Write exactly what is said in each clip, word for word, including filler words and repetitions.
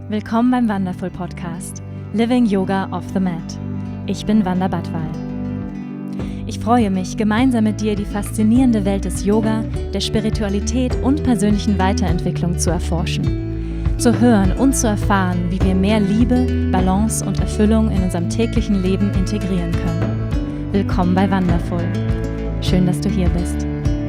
Willkommen beim Wonderful Podcast Living Yoga off the Mat. Ich bin Wanda Badwal. Ich freue mich, gemeinsam mit dir die faszinierende Welt des Yoga, der Spiritualität und persönlichen Weiterentwicklung zu erforschen. Zu hören und zu erfahren, wie wir mehr Liebe, Balance und Erfüllung in unserem täglichen Leben integrieren können. Willkommen bei Wonderful. Schön, dass du hier bist.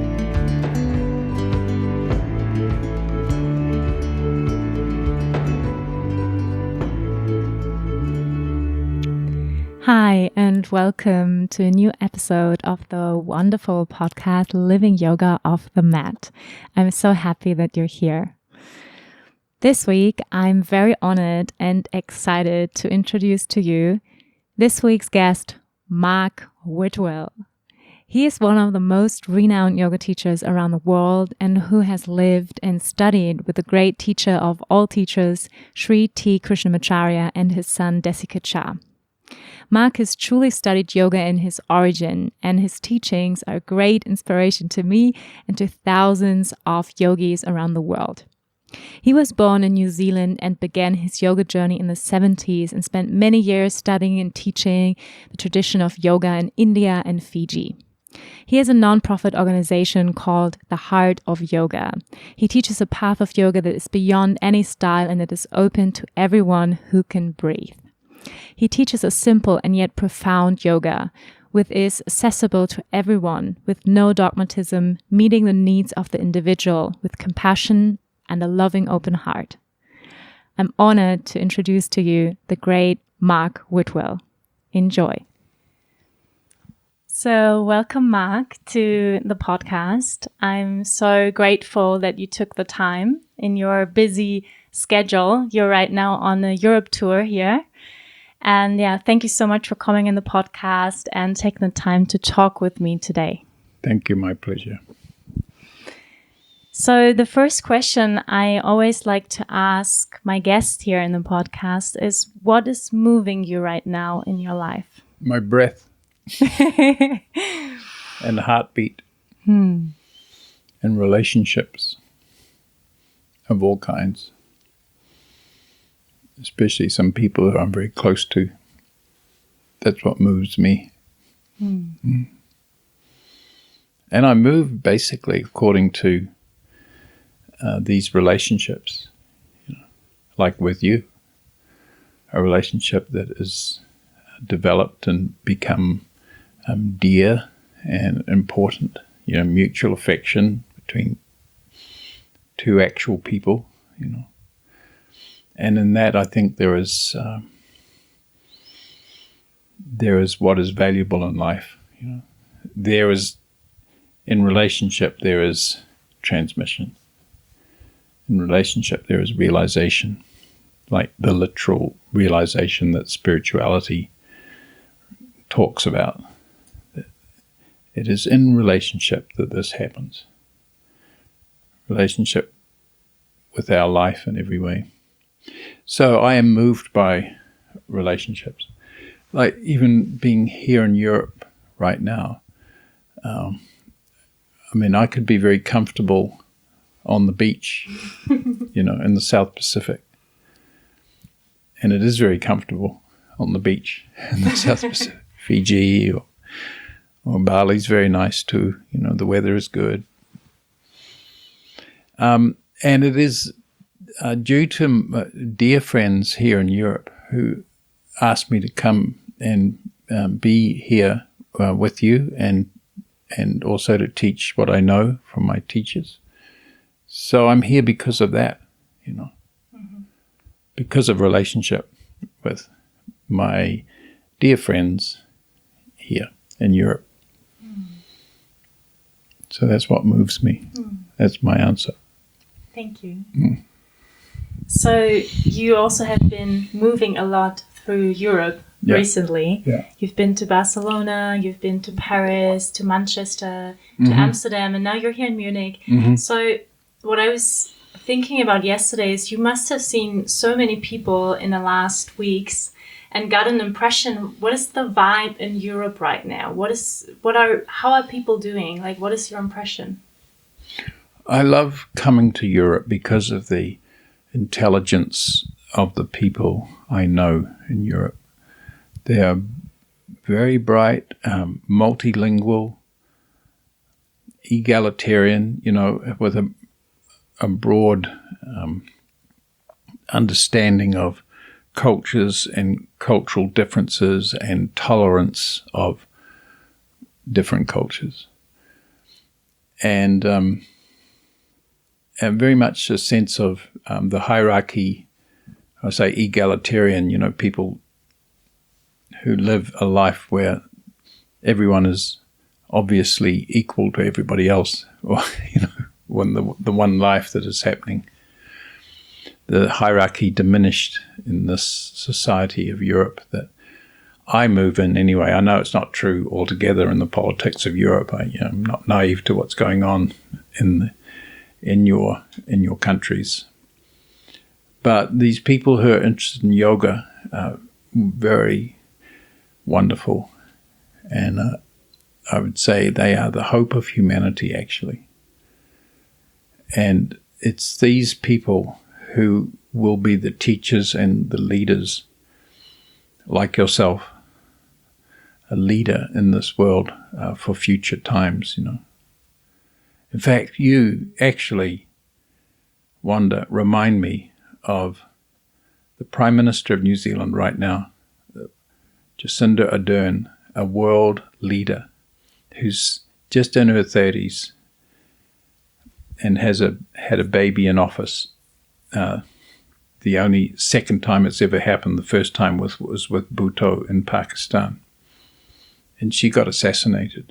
Hi, and welcome to a new episode of the wonderful podcast, Living Yoga Off the Mat. I'm so happy that you're here. This week, I'm very honored and excited to introduce to you this week's guest, Mark Whitwell. He is one of the most renowned yoga teachers around the world and who has lived and studied with the great teacher of all teachers, Sri T. Krishnamacharya, and his son, Desika Cha. Mark has truly studied yoga in his origin, and his teachings are a great inspiration to me and to thousands of yogis around the world. He was born in New Zealand and began his yoga journey in the seventies and spent many years studying and teaching the tradition of yoga in India and Fiji. He has a non-profit organization called The Heart of Yoga. He teaches a path of yoga that is beyond any style and that is open to everyone who can breathe. He teaches a simple and yet profound yoga, which is accessible to everyone with no dogmatism, meeting the needs of the individual with compassion and a loving open heart. I'm honored to introduce to you the great Mark Whitwell. Enjoy. So welcome, Mark, to the podcast. I'm so grateful that you took the time in your busy schedule. You're right now on a Europe tour here. And yeah, thank you so much for coming in the podcast and taking the time to talk with me today. Thank you, my pleasure. So the first question I always like to ask my guest here in the podcast is, what is moving you right now in your life? My breath and heartbeat hmm. and relationships of all kinds. Especially some people who I'm very close to. That's what moves me. Mm. Mm. And I move basically according to uh, these relationships. You know, like with you, a relationship that is developed and become um, dear and important. You know, mutual affection between two actual people, you know. And in that, I think there is uh, there is what is valuable in life. You know, there is in relationship there is transmission. In relationship there is realization, like the literal realization that spirituality talks about. It is in relationship that this happens. Relationship with our life in every way. So I am moved by relationships. Like even being here in Europe right now, um, I mean, I could be very comfortable on the beach, you know, in the South Pacific. And it is very comfortable on the beach in the South Pacific. Fiji or, or Bali's very nice too. You know, the weather is good. Um, and it is... Uh, due to uh, dear friends here in Europe who asked me to come and um, be here uh, with you and and also to teach what I know from my teachers. So I'm here because of that, you know, mm-hmm. because of relationship with my dear friends here in Europe. Mm. So that's what moves me. Mm. That's my answer. Thank you. Mm. So you also have been moving a lot through Europe yeah. recently. Yeah. You've been to Barcelona, you've been to Paris, to Manchester, mm-hmm. to Amsterdam, and now you're here in Munich. Mm-hmm. So what I was thinking about yesterday is you must have seen so many people in the last weeks and got an impression. What is the vibe in Europe right now? What is what are how are people doing? Like, what is your impression? I love coming to Europe because of the intelligence of the people I know in Europe. They are very bright, um, multilingual, egalitarian, you know, with a, a broad um, understanding of cultures and cultural differences and tolerance of different cultures. And, um, and very much a sense of um, the hierarchy, I say egalitarian, you know, people who live a life where everyone is obviously equal to everybody else, or, you know, when the, the one life that is happening. The hierarchy diminished in this society of Europe that I move in anyway. I know it's not true altogether in the politics of Europe. I, you know, I'm not naive to what's going on in the, in your in your countries. But these people who are interested in yoga are very wonderful, and uh, I would say they are the hope of humanity, actually. And it's these people who will be the teachers and the leaders, like yourself, a leader in this world uh, for future times, you know. In fact, you actually, Wanda, remind me of the Prime Minister of New Zealand right now, Jacinda Ardern, a world leader who's just in her thirties and has a had a baby in office. Uh, the only second time it's ever happened, the first time was, was with Bhutto in Pakistan. And she got assassinated.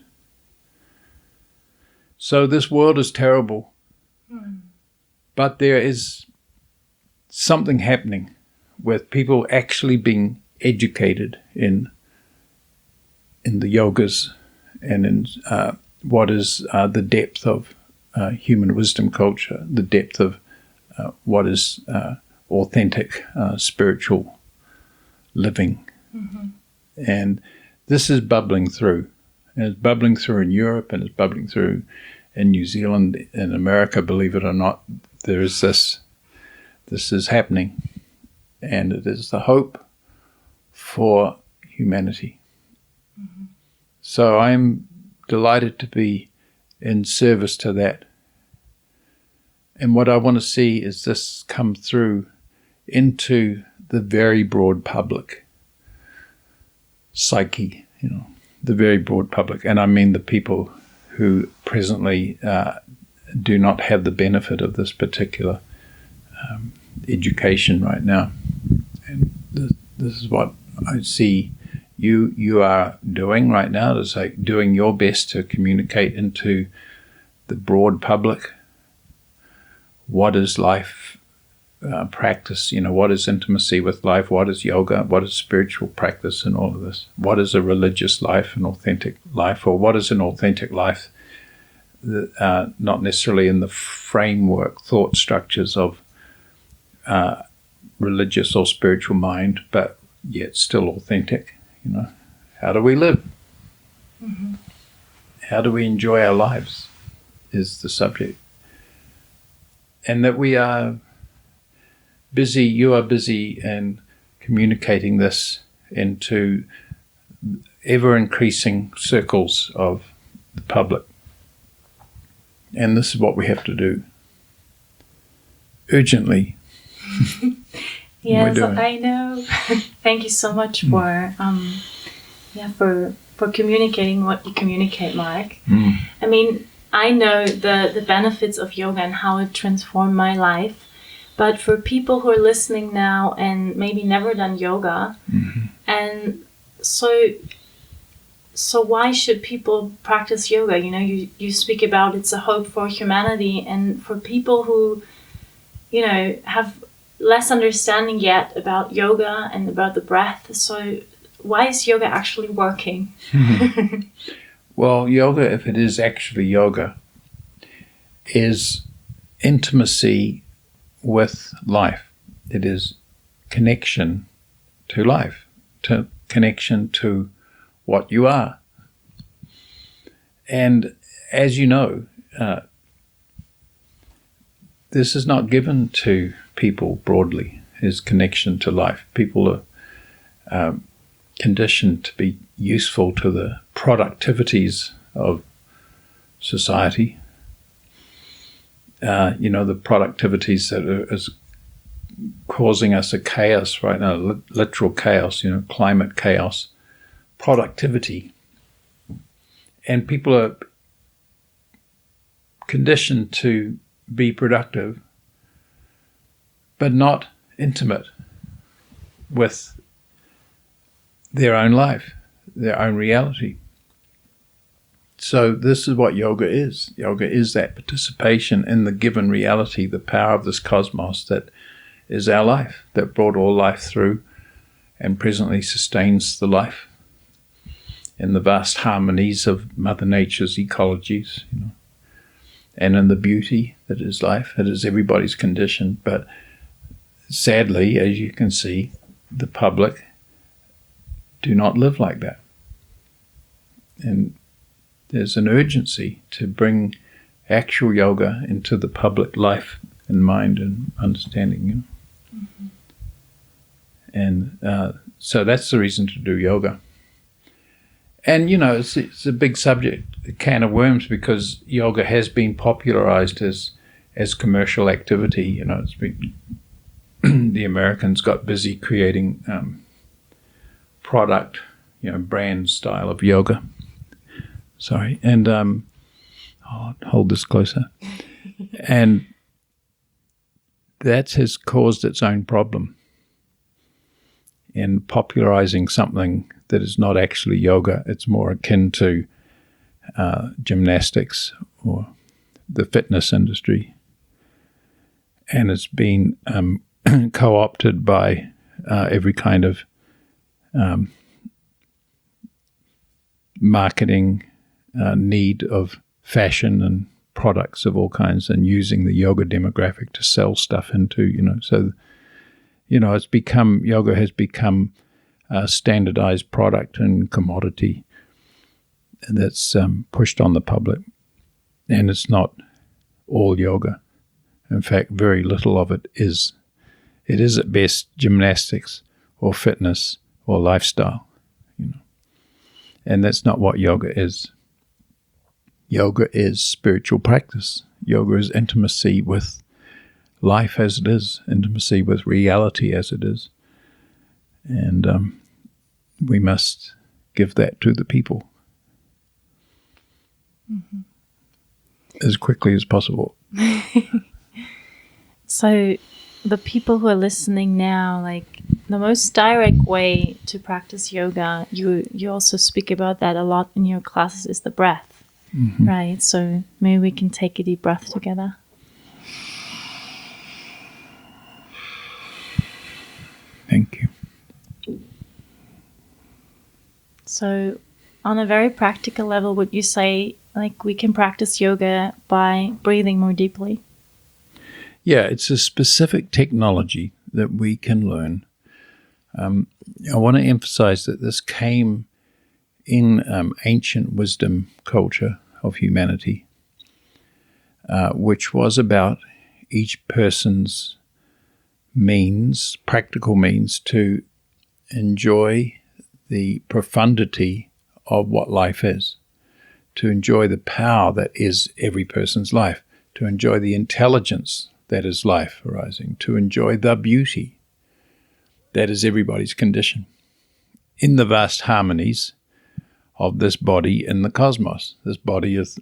So this world is terrible. Mm. But there is something happening with people actually being educated in in the yogas and in uh, what is uh, the depth of uh, human wisdom culture, the depth of uh, what is uh, authentic uh, spiritual living. Mm-hmm. And this is bubbling through. And it's bubbling through in Europe, and it's bubbling through in New Zealand, in America, believe it or not. There is this, this is happening. And it is the hope for humanity. Mm-hmm. So I'm delighted to be in service to that. And what I want to see is this come through into the very broad public psyche, you know, the very broad public. And I mean the people who presently uh, do not have the benefit of this particular um, education right now. And this, this is what I see you you are doing right now. It's like doing your best to communicate into the broad public what is life uh, practice, you know, what is intimacy with life, what is yoga, what is spiritual practice in all of this, what is a religious life, an authentic life, or what is an authentic life, uh, not necessarily in the framework, thought structures of uh, religious or spiritual mind, but yet still authentic, you know. How do we live? Mm-hmm. How do we enjoy our lives is the subject. And that we are busy, you are busy in communicating this into ever-increasing circles of the public. And this is what we have to do urgently. Yes, I know. Thank you so much mm. for um, yeah for for communicating what you communicate, Mark. Mm. I mean, I know the, the benefits of yoga and how it transformed my life. But for people who are listening now and maybe never done yoga, mm-hmm. and so so why should people practice yoga? You know, you, you speak about it's a hope for humanity, and for people who, you know, have less understanding yet about yoga and about the breath. So why is yoga actually working? Mm-hmm. Well, yoga, if it is actually yoga, is intimacy with life. It is connection to life, to connection to what you are. And as you know, uh, this is not given to people broadly. is connection to life. People are um, conditioned to be useful to the productivities of society. Uh, you know, the productivities that are is causing us a chaos right now, li- literal chaos, you know, climate chaos, productivity. And people are conditioned to be productive, but not intimate with their own life, their own reality. So this is what yoga is. Yoga is that participation in the given reality, the power of this cosmos that is our life, that brought all life through and presently sustains the life in the vast harmonies of Mother Nature's ecologies, you know, and in the beauty that is life. It is everybody's condition, but sadly, as you can see, the public do not live like that. And there's an urgency to bring actual yoga into the public life and mind and understanding, you know. Mm-hmm. And uh, so that's the reason to do yoga. And, you know, it's, it's a big subject, a can of worms, because yoga has been popularized as as commercial activity. You know, it's been the Americans got busy creating um, product, you know, brand style of yoga. Sorry. And um, I'll hold this closer. And that has caused its own problem in popularizing something that is not actually yoga. It's more akin to uh, gymnastics or the fitness industry. And it's been um, co-opted by uh, every kind of um, marketing uh, need of fashion and products of all kinds, and using the yoga demographic to sell stuff into, you know. So, you know, it's become, yoga has become a standardized product and commodity that's um, pushed on the public. And it's not all yoga. In fact, very little of it is. It is at best gymnastics or fitness or lifestyle, you know. And that's not what yoga is. Yoga is spiritual practice. Yoga is intimacy with life as it is, intimacy with reality as it is. And um, we must give that to the people mm-hmm. as quickly as possible. So the people who are listening now, like the most direct way to practice yoga, you, you also speak about that a lot in your classes, is the breath. Mm-hmm. Right, so maybe we can take a deep breath together. Thank you. So, on a very practical level, would you say, like, we can practice yoga by breathing more deeply? Yeah, it's a specific technology that we can learn. Um, I want to emphasize that this came in um, ancient wisdom culture of humanity, uh, which was about each person's means, practical means, to enjoy the profundity of what life is, to enjoy the power that is every person's life, to enjoy the intelligence that is life arising, to enjoy the beauty that is everybody's condition in the vast harmonies of this body in the cosmos. This body is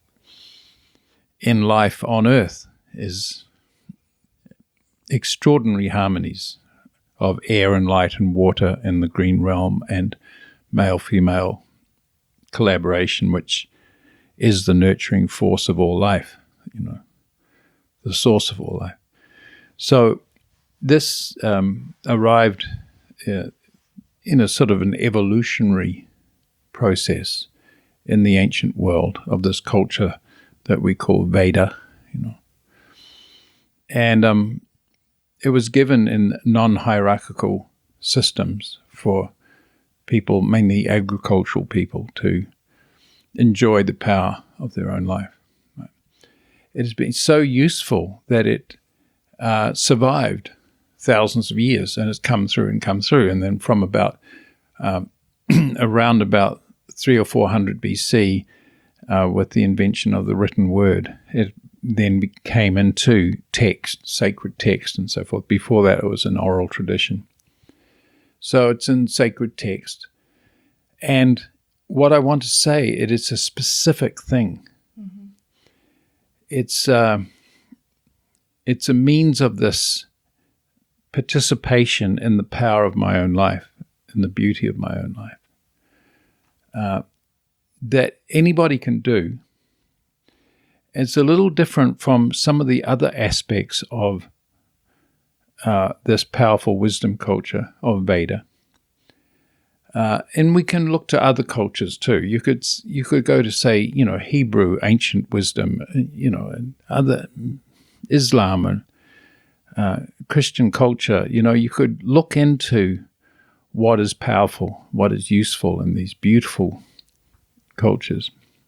in life on earth is extraordinary harmonies of air and light and water in the green realm, and male-female collaboration, which is the nurturing force of all life, you know, the source of all life. So this um, arrived uh, in a sort of an evolutionary process in the ancient world of this culture that we call Veda, you know. And um, it was given in non-hierarchical systems for people, mainly agricultural people, to enjoy the power of their own life. It has been so useful that it uh, survived thousands of years, and it's come through and come through. And then from about um, around about three or four hundred B C, uh, with the invention of the written word, it then came into text, sacred text, and so forth. Before that, it was an oral tradition. So it's in sacred text. And what I want to say, it is a specific thing. Mm-hmm. It's uh, it's a means of this participation in the power of my own life, in the beauty of my own life, uh, that anybody can do. It's a little different from some of the other aspects of uh, this powerful wisdom culture of Veda. Uh, and we can look to other cultures too. You could you could go to, say, you know, Hebrew ancient wisdom, you know, and other Islam and uh, Christian culture. You know, you could look into what is powerful, what is useful in these beautiful cultures.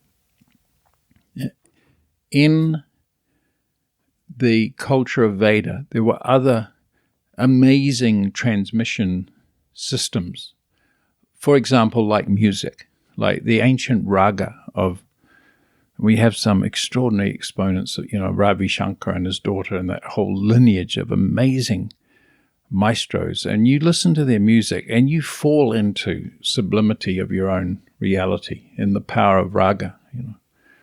In the culture of Veda, there were other amazing transmission systems. For example, like music, like the ancient raga of, we have some extraordinary exponents of, you know, Ravi Shankar and his daughter and that whole lineage of amazing maestros. And you listen to their music and you fall into sublimity of your own reality in the power of raga, you know,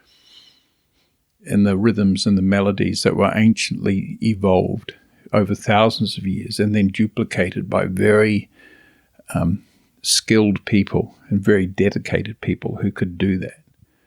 in the rhythms and the melodies that were anciently evolved over thousands of years and then duplicated by very um, skilled people and very dedicated people who could do that.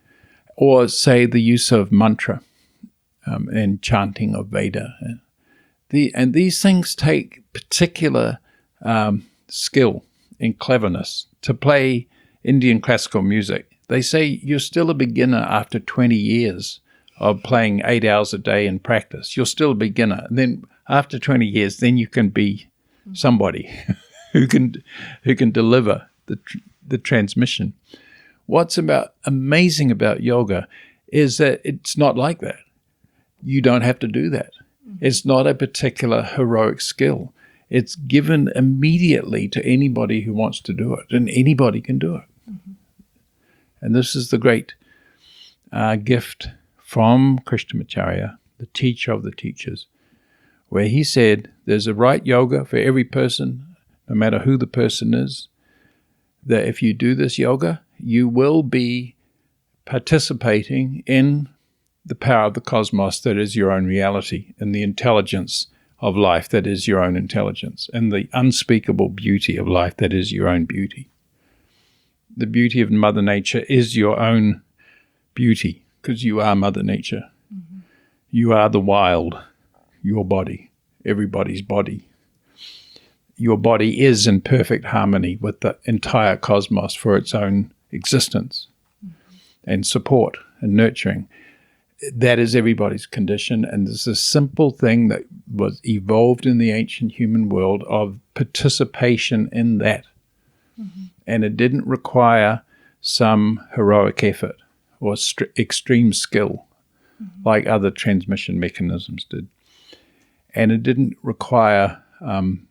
Or say the use of mantra um, and chanting of Veda. The, and these things take particular um, skill and cleverness. To play Indian classical music, they say you're still a beginner after twenty years of playing eight hours a day in practice. You're still a beginner. And then after twenty years, then you can be somebody who can who can deliver the the transmission. What's about amazing about yoga is that it's not like that. You don't have to do that. Mm-hmm. It's not a particular heroic skill. It's given immediately to anybody who wants to do it, and anybody can do it. Mm-hmm. And this is the great uh, gift from Krishnamacharya, the teacher of the teachers, where he said there's a right yoga for every person, no matter who the person is, that if you do this yoga, you will be participating in the power of the cosmos that is your own reality, and the intelligence of life that is your own intelligence, and the unspeakable beauty of life that is your own beauty. The beauty of Mother Nature is your own beauty, because you are Mother Nature. Mm-hmm. You are the wild, your body, everybody's body. Your body is in perfect harmony with the entire cosmos for its own existence mm-hmm. and support and nurturing. That is everybody's condition, and there's a simple thing that was evolved in the ancient human world of participation in that. Mm-hmm. And it didn't require some heroic effort or st- extreme skill mm-hmm. like other transmission mechanisms did. And it didn't require um,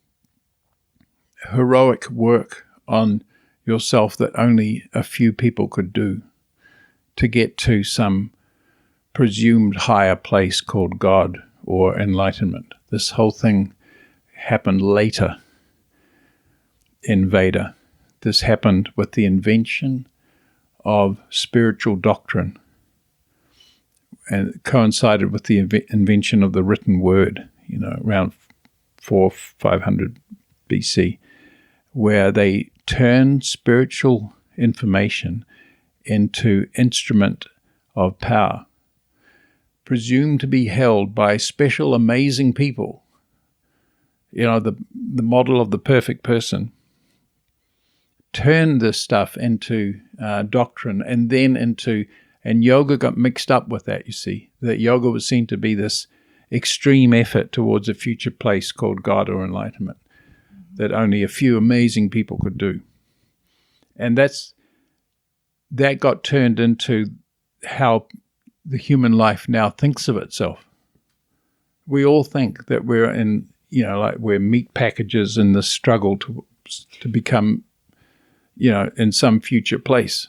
heroic work on yourself that only a few people could do to get to some presumed higher place called God or enlightenment. This whole thing happened later in Veda. This happened with the invention of spiritual doctrine, and it coincided with the inv- invention of the written word, you know, around four, five hundred B C, where they turned spiritual information into instrument of power, presumed to be held by special, amazing people. You know, the the model of the perfect person. Turned this stuff into uh, doctrine, and then into, and yoga got mixed up with that, you see. That yoga was seen to be this extreme effort towards a future place called God or enlightenment that only a few amazing people could do. And that's that got turned into how the human life now thinks of itself. We all think that we're in you know, like we're meat packages in the struggle to to become, you know, in some future place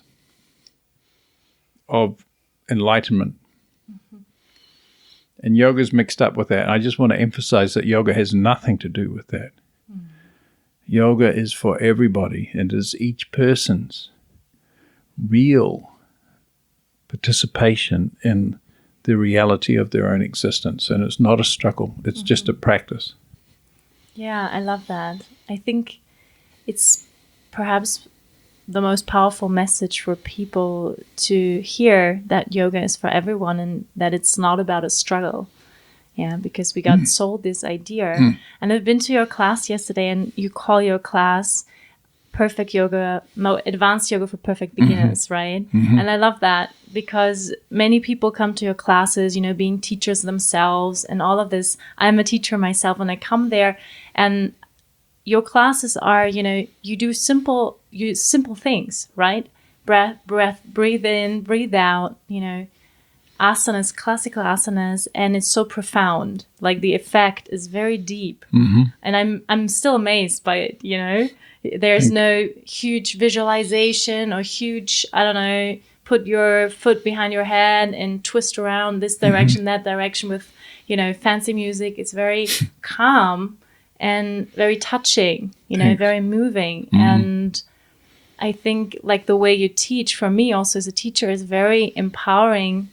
of enlightenment. Mm-hmm. And yoga's mixed up with that. I just want to emphasize that yoga has nothing to do with that. Mm. Yoga is for everybody, and is each person's real participation in the reality of their own existence. And it's not a struggle. It's mm-hmm. just a practice. Yeah, I love that. I think it's perhaps the most powerful message for people to hear, that yoga is for everyone and that it's not about a struggle. Yeah, because we got mm. sold this idea. Mm. And I've been to your class yesterday, and you call your class Perfect Yoga, no, Advanced Yoga for Perfect Beginners, mm-hmm. right? Mm-hmm. And I love that, because many people come to your classes, you know, being teachers themselves and all of this. I'm a teacher myself, and I come there, and your classes are, you know, you do simple, you simple things, right? Breath, breath, breathe in, breathe out, you know, asanas, classical asanas, and it's so profound. Like the effect is very deep, mm-hmm. and I'm I'm still amazed by it. You know, there's no huge visualization or huge, I don't know, put your foot behind your head and twist around this direction, mm-hmm. that direction with, you know, fancy music. It's very calm and very touching, you know, Thanks. very moving. Mm-hmm. And I think like the way you teach, for me also as a teacher, is very empowering,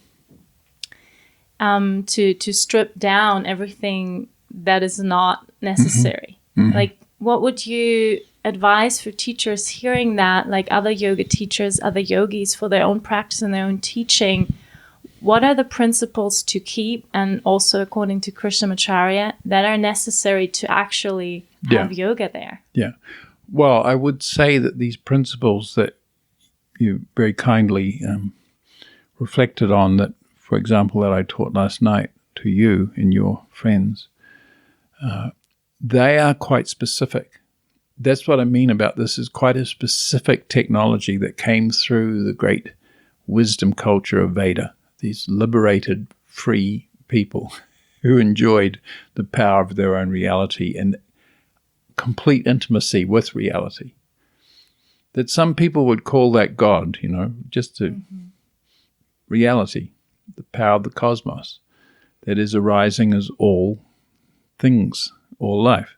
um, to, to strip down everything that is not necessary. Mm-hmm. Like, what would you advise for teachers hearing that, like other yoga teachers, other yogis, for their own practice and their own teaching? What are the principles to keep, and also according to Krishnamacharya, that are necessary to actually have yeah. yoga there? Yeah. Well, I would say that these principles that you very kindly um, reflected on, that, for example, that I taught last night to you and your friends, uh, they are quite specific. That's what I mean about this, is quite a specific technology that came through the great wisdom culture of Veda. These liberated, free people who enjoyed the power of their own reality and complete intimacy with reality. That some people would call that God, you know, just the mm-hmm. reality, the power of the cosmos that is arising as all things, all life.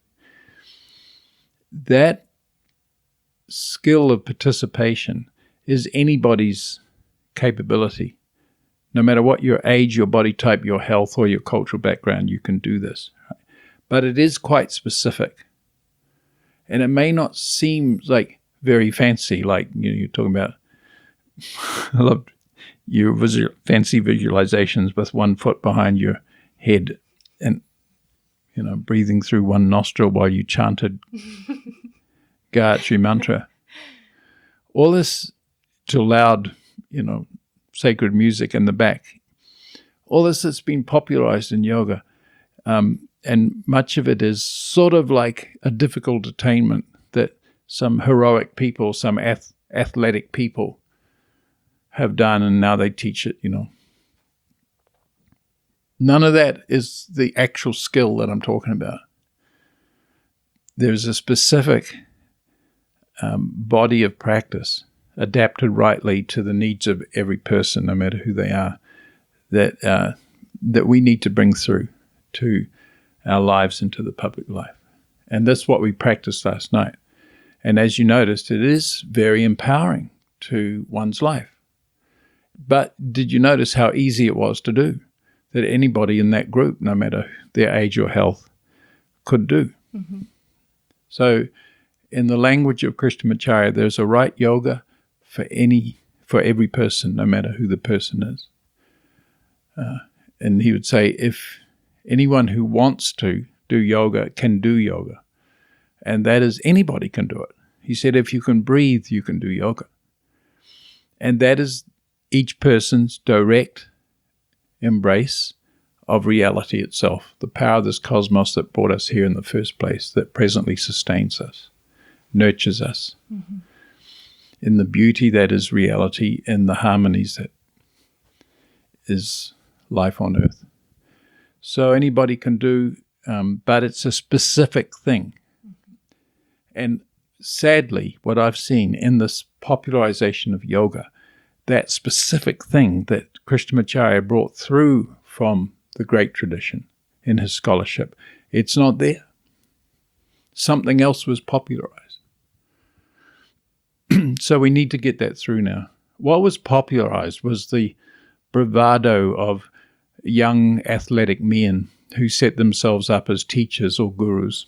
That skill of participation is anybody's capability. No matter what your age, your body type, your health, or your cultural background, you can do this. Right? But it is quite specific. And it may not seem like very fancy, like, you know, you're talking about, I love your visual, fancy visualizations with one foot behind your head and, you know, breathing through one nostril while you chanted Gayatri mantra. All this to loud, you know, sacred music in the back. All this has been popularized in yoga, um, and much of it is sort of like a difficult attainment that some heroic people, some ath- athletic people have done, and now they teach it, you know. None of that is the actual skill that I'm talking about. There's a specific um, body of practice adapted rightly to the needs of every person, no matter who they are, that uh, that we need to bring through to our lives and to the public life. And that's what we practiced last night. And as you noticed, it is very empowering to one's life. But did you notice how easy it was to do? That anybody in that group, no matter their age or health, could do. Mm-hmm. So in the language of Krishnamacharya, there's a right yoga for any, for every person, no matter who the person is. Uh, and he would say, if anyone who wants to do yoga can do yoga, and that is anybody can do it. He said, if you can breathe, you can do yoga. And that is each person's direct embrace of reality itself, the power of this cosmos that brought us here in the first place, that presently sustains us, nurtures us. Mm-hmm. In the beauty that is reality, in the harmonies that is life on earth. So anybody can do um, but it's a specific thing. And sadly, what I've seen in this popularization of yoga, that specific thing that Krishnamacharya brought through from the great tradition in his scholarship, it's not there. Something else was popularized. So we need to get that through now. What was popularized was the bravado of young athletic men who set themselves up as teachers or gurus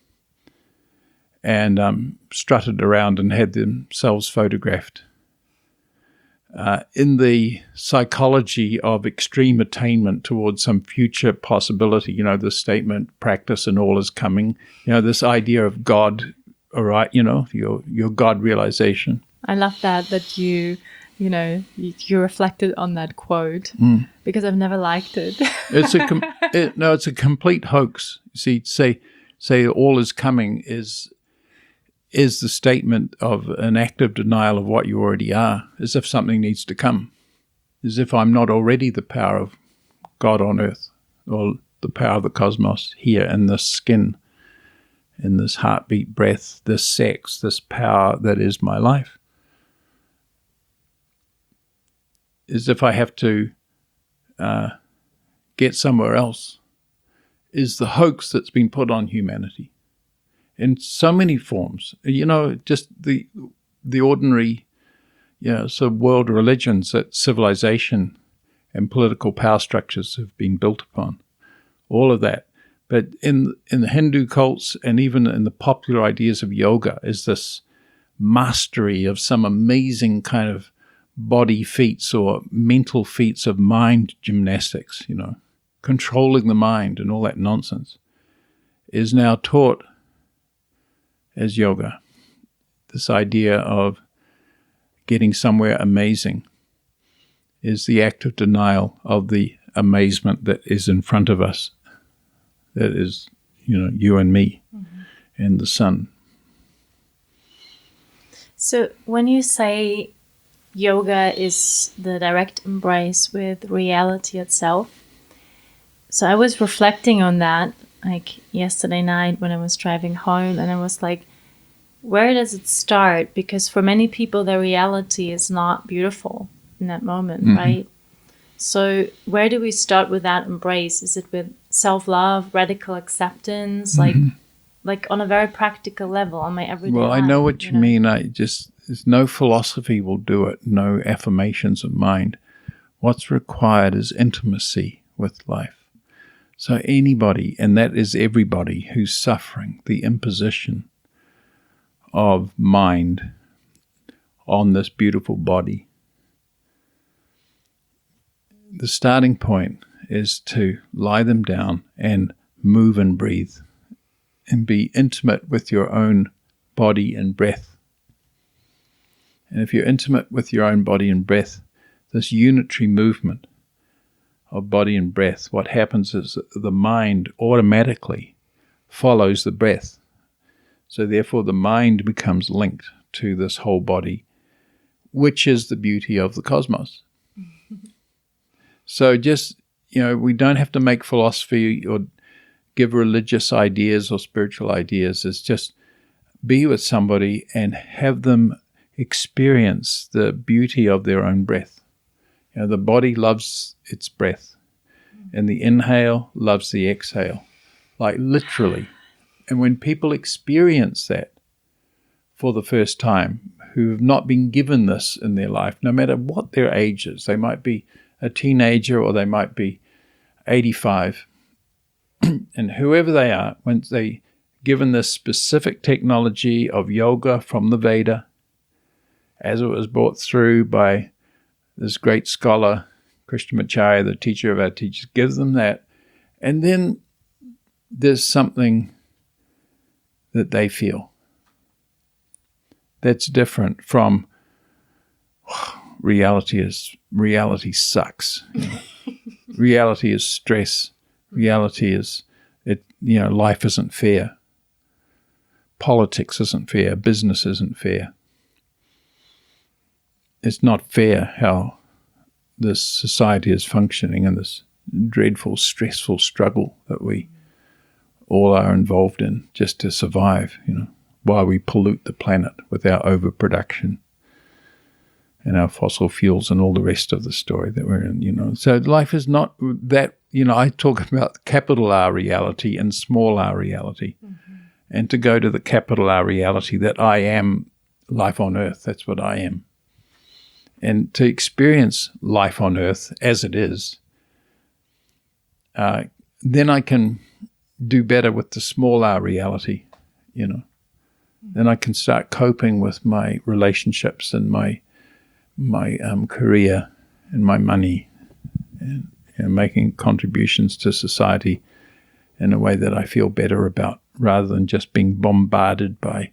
and um, strutted around and had themselves photographed. Uh, in the psychology of extreme attainment towards some future possibility, you know, the statement, practice and all is coming, you know, this idea of God, all right, you know, your your God realization. I love that, that you, you know, you, you reflected on that quote mm. because I've never liked it. it's a com- it, No, it's a complete hoax. See, say say all is coming is is the statement of an active denial of what you already are, as if something needs to come, as if I'm not already the power of God on earth or the power of the cosmos here in this skin, in this heartbeat, breath, this sex, this power that is my life. As if I have to uh, get somewhere else, is the hoax that's been put on humanity in so many forms. You know, just the the ordinary, you know, so world religions that civilization and political power structures have been built upon, all of that. But in in the Hindu cults and even in the popular ideas of yoga is this mastery of some amazing kind of body feats or mental feats of mind gymnastics, you know, controlling the mind and all that nonsense, is now taught as yoga. This idea of getting somewhere amazing is the act of denial of the amazement that is in front of us, that is, you know, you and me mm-hmm. and the sun. So when you say yoga is the direct embrace with reality itself, so I was reflecting on that like yesterday night when I was driving home, and I was like, where does it start? Because for many people, their reality is not beautiful in that moment, mm-hmm. right? So where do we start with that embrace? Is it with self-love, radical acceptance, mm-hmm. like like on a very practical level, on my everyday Well, life, I know what you, you know? mean. I just, there's no philosophy will do it, no affirmations of mind. What's required is intimacy with life. So anybody, and that is everybody, who's suffering the imposition of mind on this beautiful body, the starting point is to lie them down and move and breathe and be intimate with your own body and breath. And if you're intimate with your own body and breath, this unitary movement of body and breath, what happens is the mind automatically follows the breath. So therefore the mind becomes linked to this whole body, which is the beauty of the cosmos. So just, you know, we don't have to make philosophy or give religious ideas or spiritual ideas. It's just be with somebody and have them experience the beauty of their own breath. You know, the body loves its breath, and the inhale loves the exhale, like literally. And when people experience that for the first time, who have not been given this in their life, no matter what their age is, they might be a teenager or they might be eighty-five, and whoever they are, when they given this specific technology of yoga from the Veda, as it was brought through by this great scholar, Krishnamacharya, the teacher of our teachers, gives them that. And then there's something that they feel that's different from oh, reality is reality sucks. You know? Reality is stress. Reality is it. You know, life isn't fair. Politics isn't fair. Business isn't fair. It's not fair how this society is functioning in this dreadful, stressful struggle that we all are involved in just to survive, you know, while we pollute the planet with our overproduction and our fossil fuels and all the rest of the story that we're in, you know. So life is not that, you know, I talk about capital R reality and small r reality. Mm-hmm. And to go to the capital R reality that I am life on earth, that's what I am. And to experience life on earth as it is, uh, then I can do better with the small r reality, you know. Mm-hmm. Then I can start coping with my relationships and my my um, career and my money, and you know, making contributions to society in a way that I feel better about, rather than just being bombarded by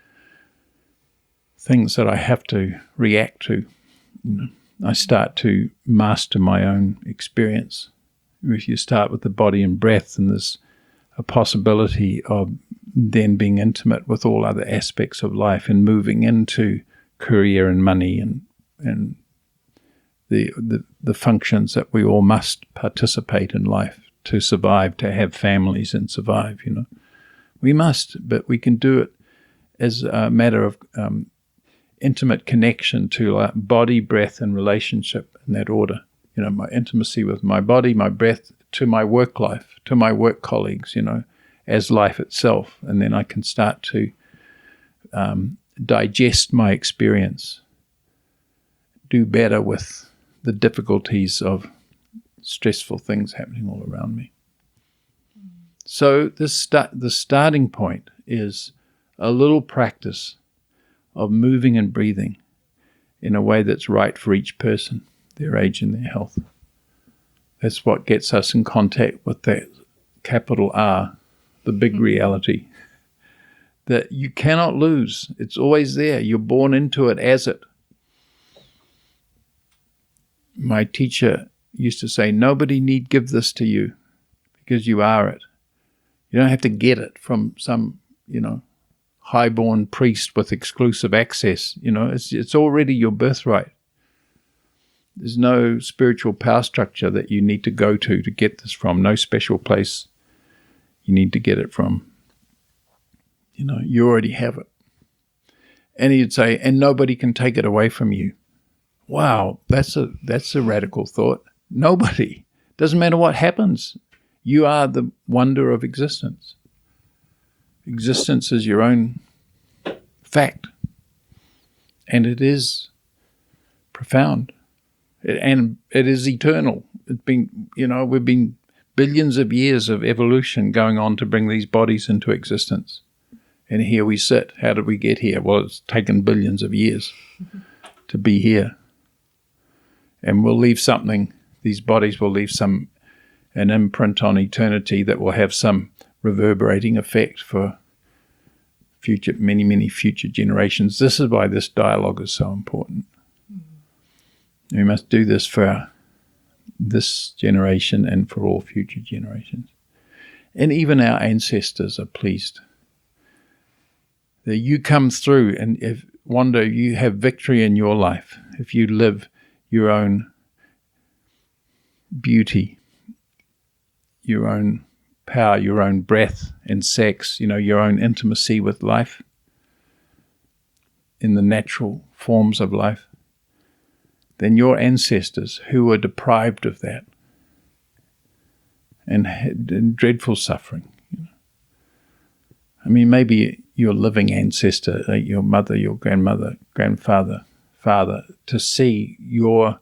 things that I have to react to. You know, I start to master my own experience. If you start with the body and breath, and there's a possibility of then being intimate with all other aspects of life and moving into career and money and and the, the the functions that we all must participate in life to survive, to have families and survive, you know. We must, but we can do it as a matter of um, intimate connection to uh, body, breath, and relationship in that order. You know, my intimacy with my body, my breath, to my work life, to my work colleagues, you know, as life itself. And then I can start to um, digest my experience, do better with the difficulties of stressful things happening all around me. So this start, the starting point is a little practice of moving and breathing in a way that's right for each person, their age and their health. That's what gets us in contact with that capital R, the big mm-hmm. reality that you cannot lose. It's always there. You're born into it as it. My teacher used to say, nobody need give this to you because you are it. You don't have to get it from some, you know, highborn priest with exclusive access. You know, it's it's already your birthright. There's no spiritual power structure that you need to go to to get this from. No special place you need to get it from. You know, you already have it. And he'd say, and nobody can take it away from you. Wow, that's a that's a radical thought. Nobody. Doesn't matter what happens. You are the wonder of existence. Existence is your own fact. And it is profound. It, and it is eternal. It's been, you know, we've been billions of years of evolution going on to bring these bodies into existence. And here we sit. How did we get here? Well, it's taken billions of years mm-hmm. to be here. And we'll leave something, these bodies will leave some, an imprint on eternity that will have some reverberating effect for future, many, many future generations. This is why this dialogue is so important. Mm-hmm. We must do this for our, this generation and for all future generations. And even our ancestors are pleased that you come through, and if Wanda, you have victory in your life, if you live your own beauty, your own power, your own breath and sex, you know, your own intimacy with life in the natural forms of life, then your ancestors who were deprived of that and had in dreadful suffering, you know. I mean, maybe your living ancestor, like your mother, your grandmother, grandfather, father, to see your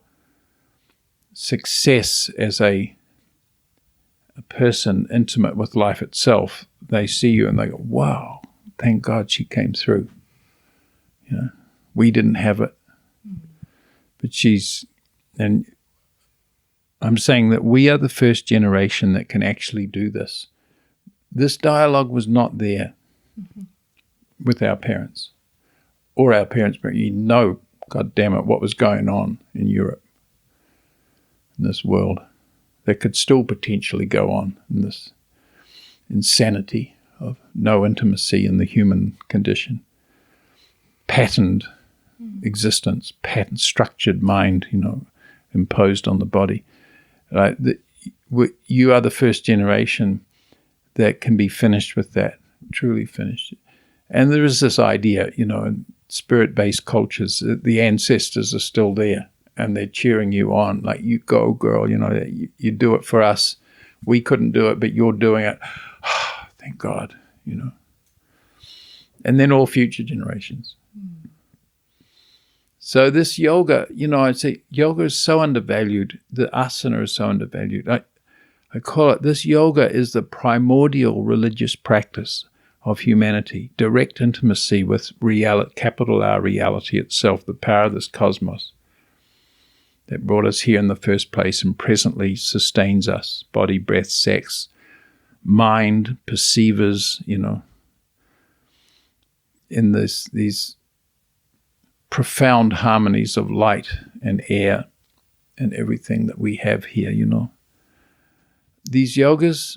success as a, a person intimate with life itself, they see you and they go, wow, thank God she came through. You know, we didn't have it. Mm. But she's, and I'm saying that we are the first generation that can actually do this. This dialogue was not there mm-hmm. with our parents or our parents, but you know, God damn it, what was going on in Europe, in this world, that could still potentially go on in this insanity of no intimacy in the human condition, patterned mm. existence, patterned, structured mind, you know, imposed on the body. Right? The, we, you are the first generation that can be finished with that, truly finished. And there is this idea, you know, in spirit-based cultures, that the ancestors are still there and they're cheering you on, like, you go, girl, you know, you, you do it for us. We couldn't do it, but you're doing it. Thank God, you know. And then all future generations. Mm. So this yoga, you know, I'd say yoga is so undervalued. The asana is so undervalued. I, I call it, this yoga is the primordial religious practice of humanity, direct intimacy with reality, capital R, reality itself, the power of this cosmos that brought us here in the first place and presently sustains us, body, breath, sex, mind, perceivers, you know, in this these profound harmonies of light and air and everything that we have here, you know. These yogas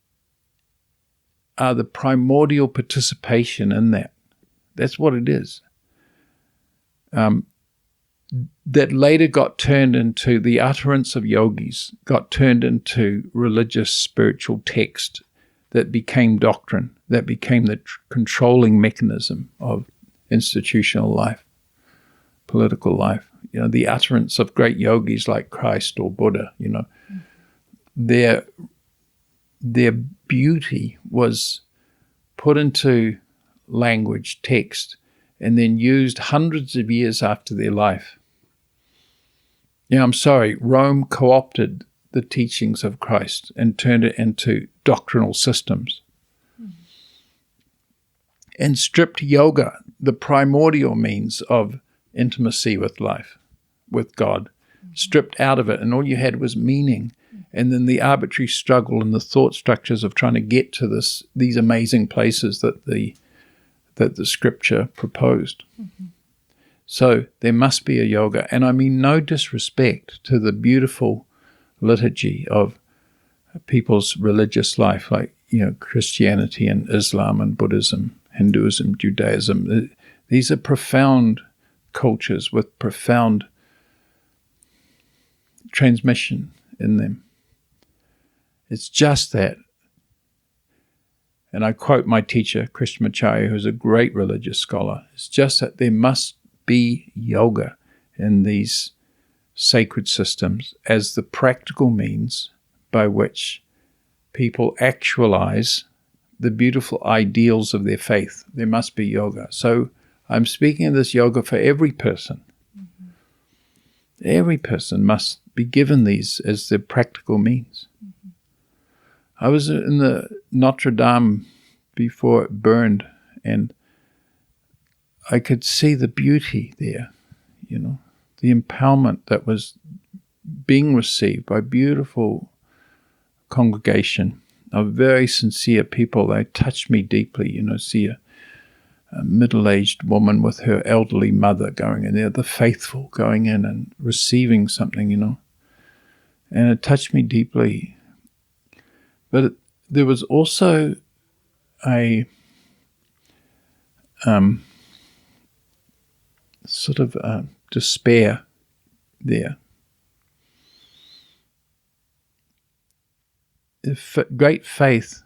are the primordial participation in that. That's what it is. Um, that later got turned into, the utterance of yogis got turned into religious spiritual text that became doctrine, that became the tr- controlling mechanism of institutional life, political life. You know, the utterance of great yogis like Christ or Buddha, you know, mm-hmm. their their beauty was put into language, text, and then used hundreds of years after their life. Yeah, I'm sorry, Rome co-opted the teachings of Christ and turned it into doctrinal systems. Mm-hmm. And stripped yoga, the primordial means of intimacy with life, with God, mm-hmm. stripped out of it, and all you had was meaning. Mm-hmm. And then the arbitrary struggle and the thought structures of trying to get to this these amazing places that the that the scripture proposed. Mm-hmm. So there must be a yoga, and I mean no disrespect to the beautiful liturgy of people's religious life, like, you know, Christianity and Islam and Buddhism, Hinduism, Judaism. These are profound cultures with profound transmission in them. It's just that, and I quote my teacher, Krishnamacharya, who's a great religious scholar, it's just that there must be yoga in these sacred systems as the practical means by which people actualize the beautiful ideals of their faith. There must be yoga. So I'm speaking of this yoga for every person. Mm-hmm. Every person must be given these as their practical means. Mm-hmm. I was in the Notre Dame before it burned, and I could see the beauty there, you know, the empowerment that was being received by beautiful congregation of very sincere people. They touched me deeply, you know, see a, a middle-aged woman with her elderly mother going in there, the faithful going in and receiving something, you know, and it touched me deeply. But it, there was also a um, sort of uh, despair there. If, great faith,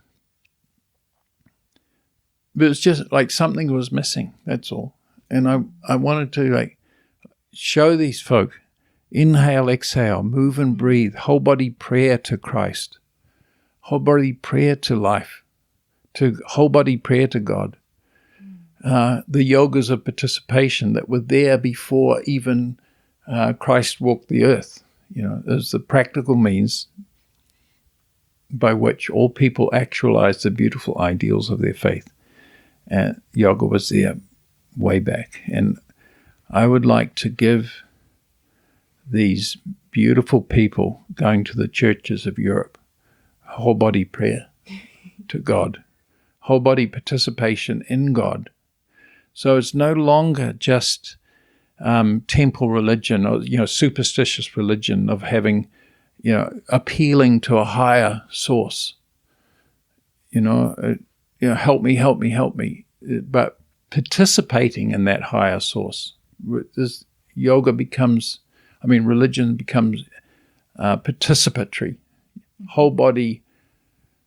but it's just like something was missing, that's all. And I, I wanted to like show these folk, inhale, exhale, move and breathe, whole body prayer to Christ, whole body prayer to life, to whole body prayer to God. Uh, the yogas of participation that were there before even uh, Christ walked the earth. You know, as the practical means by which all people actualize the beautiful ideals of their faith. And yoga was there way back. And I would like to give these beautiful people going to the churches of Europe whole body prayer to God, whole body participation in God. So it's no longer just um, temple religion or, you know, superstitious religion of having, you know, appealing to a higher source. You know, uh, you know, help me, help me, help me. But participating in that higher source. This yoga becomes, I mean, religion becomes uh, participatory, whole body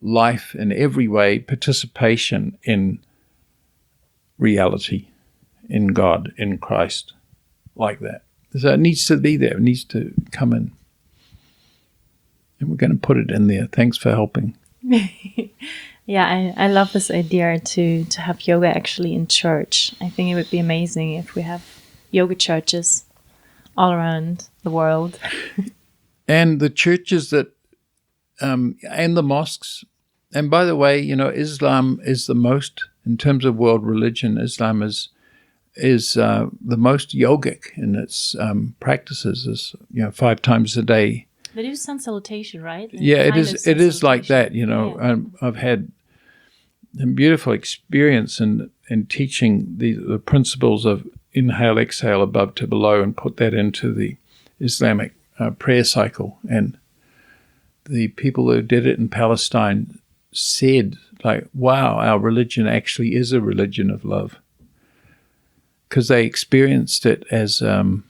life in every way, participation in reality, in God, in Christ, like that. So it needs to be there. It needs to come in. And we're going to put it in there. Thanks for helping. Yeah, I, I love this idea to, to have yoga actually in church. I think it would be amazing if we have yoga churches all around the world. And the churches that, um, and the mosques. And by the way, you know, Islam is the most, in terms of world religion, Islam is is uh, the most yogic in its um, practices. Is, you know, five times a day. They do sun salutation, right? Like yeah, it is. It is like that. You know, yeah. um, I've had a beautiful experience in in teaching the the principles of inhale, exhale, above to below, and put that into the Islamic uh, prayer cycle. And the people who did it in Palestine said, like, "Wow, our religion actually is a religion of love," because they experienced it as um,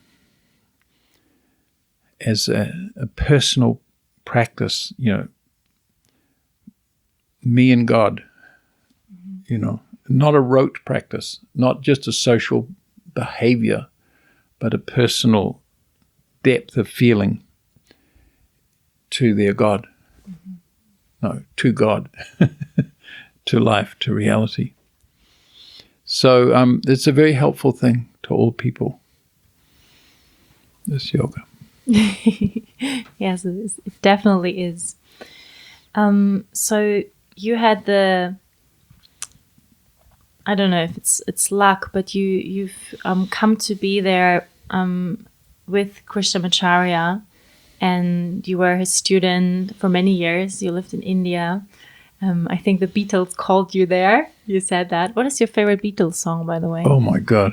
as a, a personal practice, you know, me and God, mm-hmm. you know, not a rote practice, not just a social behavior, but a personal depth of feeling to their God. Mm-hmm. No, to God, to life, to reality. So um, it's a very helpful thing to all people, this yoga. Yes, it, is. It definitely is. Um, so you had the, I don't know if it's it's luck, but you you've um, come to be there um, with Krishnamacharya, and you were his student for many years. You lived in India. Um, I think the Beatles called you there. You said that. What is your favorite Beatles song, by the way? Oh my God.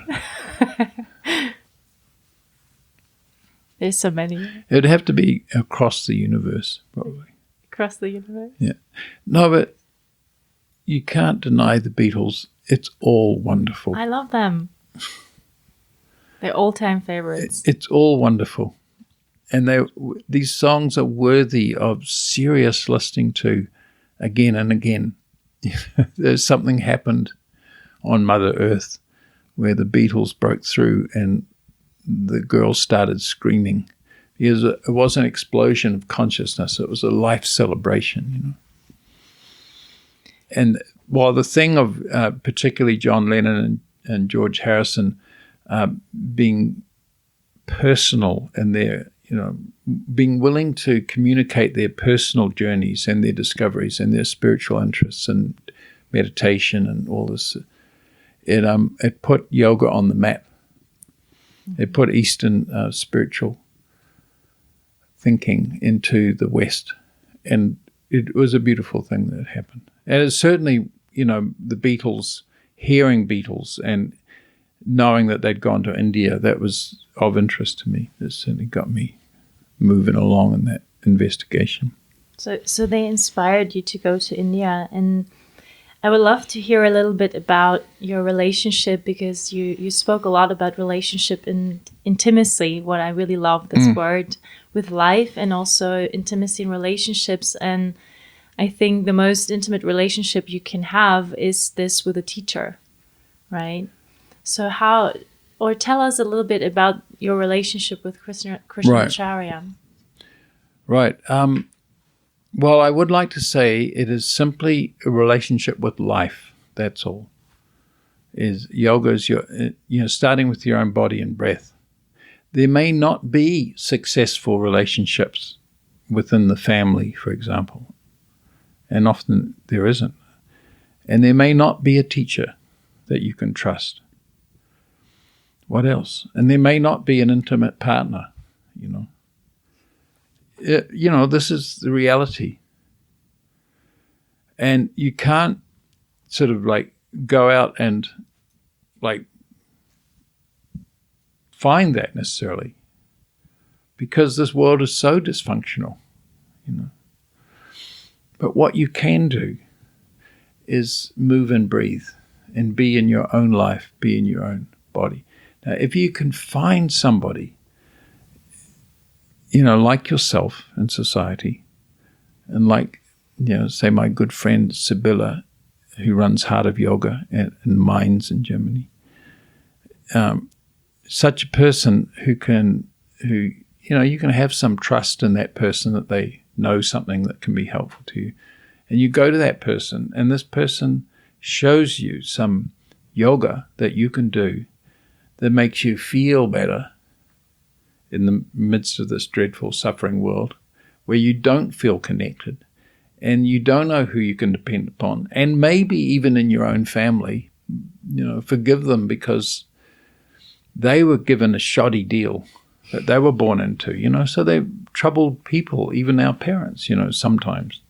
There's so many. It'd have to be Across the Universe, probably. Across the Universe? Yeah. No, but you can't deny the Beatles. It's all wonderful. I love them. They're all-time favorites. It's all wonderful. And they these songs are worthy of serious listening to again and again. There's something happened on Mother Earth where the Beatles broke through and the girls started screaming. It was, a, it was an explosion of consciousness. It was a life celebration, you know. And while the thing of uh, particularly John Lennon and, and George Harrison uh, being personal in their, you know, being willing to communicate their personal journeys and their discoveries and their spiritual interests and meditation and all this, it um it put yoga on the map. It put Eastern uh, spiritual thinking into the West, and it was a beautiful thing that happened. And it's certainly, you know, the Beatles, hearing Beatles and knowing that they'd gone to India, that was of interest to me. It certainly got me moving along in that investigation. So, so they inspired you to go to India, and I would love to hear a little bit about your relationship, because you, you spoke a lot about relationship and intimacy, what I really love this mm. word, with life, and also intimacy in relationships. And I think the most intimate relationship you can have is this with a teacher, right? So how, or tell us a little bit about your relationship with Krishna, Krishnamacharya. Right. right. Um, Well, I would like to say it is simply a relationship with life. That's all. Is yoga is your, you know, starting with your own body and breath. There may not be successful relationships within the family, for example, and often there isn't. And there may not be a teacher that you can trust. What else? And there may not be an intimate partner, you know. It, you know, this is the reality. And you can't sort of like go out and like find that necessarily, because this world is so dysfunctional, you know. But what you can do is move and breathe and be in your own life, be in your own body. Now, if you can find somebody, you know, like yourself in society, and like you know, say my good friend Sibylla, who runs Heart of Yoga in Mainz in Germany. Um, such a person who can, who, you know, you can have some trust in that person that they know something that can be helpful to you. And you go to that person, and this person shows you some yoga that you can do that makes you feel better in the midst of this dreadful suffering world, where you don't feel connected and you don't know who you can depend upon. And maybe even in your own family, you know, forgive them because they were given a shoddy deal that they were born into, you know, so they're troubled people, even our parents, you know, sometimes.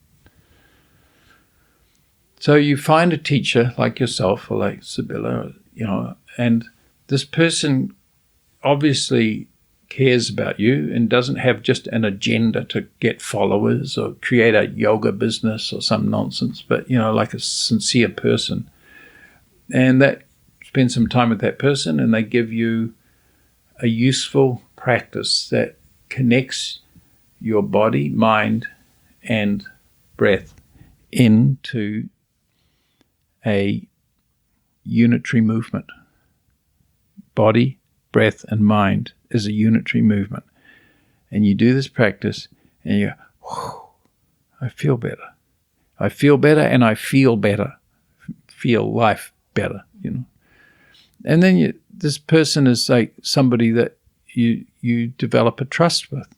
So you find a teacher like yourself or like Sibylla, you know, and this person obviously cares about you and doesn't have just an agenda to get followers or create a yoga business or some nonsense, but, you know, like a sincere person. And that spend some time with that person, and they give you a useful practice that connects your body, mind, and breath into a unitary movement. Body, breath, and mind is a unitary movement. And you do this practice, and you go, I feel better. I feel better, and I feel better. Feel life better, you know. And then you, this person is like somebody that you you develop a trust with.